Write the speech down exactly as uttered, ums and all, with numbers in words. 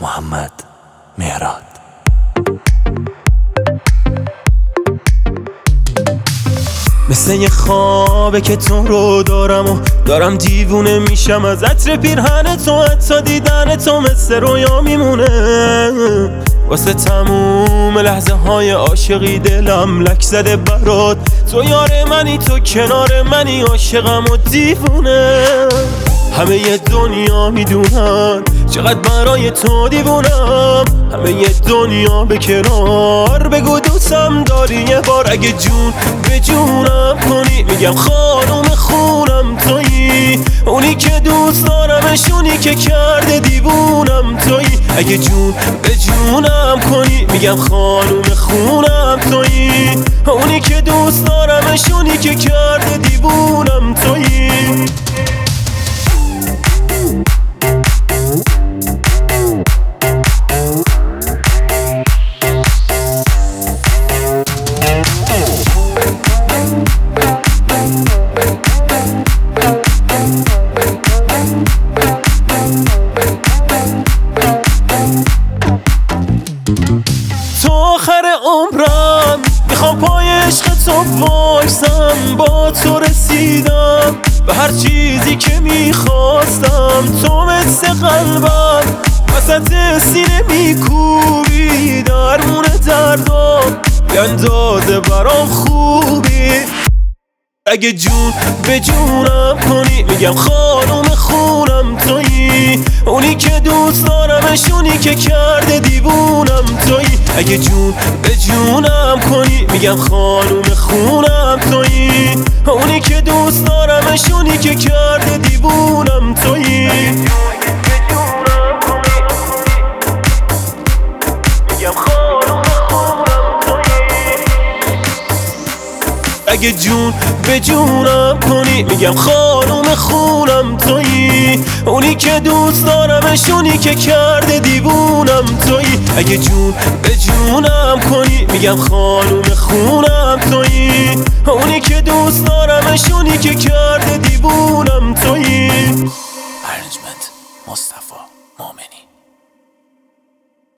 محمد مهراد. مثل یه خوابه که تو رو دارم و دارم دیوونه میشم از عطر پیرهن تو، حتی دیدن تو مثل رویا میمونه. واسه تموم لحظه های عاشقی دلم لک زده برات، تو یار منی، تو کنار منی، عاشقم و دیوونه. همه ی دنیا میدونن چقدر برای تو دیوونم، همه ی دنیا به کنار بگو دوستم داری یه بار. اگه جون به جونم کنی میگم خانوم خونم تویی، اونی که دوست دارمشونی که کرده دیوونم تویی. اگه جون به جونم کنی میگم خانوم خونم تویی، اونی که دوست دارمشونی که کرده دیوونم تویی. تو آخر عمرم میخوام پای عشق تو وایسم، با تو رسیدم به هر چیزی که میخواستم. تو مثل قلبم وسط سینه میکوبی، درمون دردام یه اندازه برام خوبی. اگه جون به جونم کنی میگم خانوم خونم تویی، اونی که دوست دارمشونی که کرده دیوونم تویی. اگه جون به جونم کنی میگم خانوم خونم تویی، اونی که دوست دارمشونی که کرده دیوونم تویی. اگه جون به جونم کنی میگم خانوم خونم تویی، اونی که دوست دارمشونی که کرده دیوونم تویی. اگه جون به جونم کنی میگم خانوم خونم تویی، اونی که دوست دارمشونی که کرده دیوونم تویی.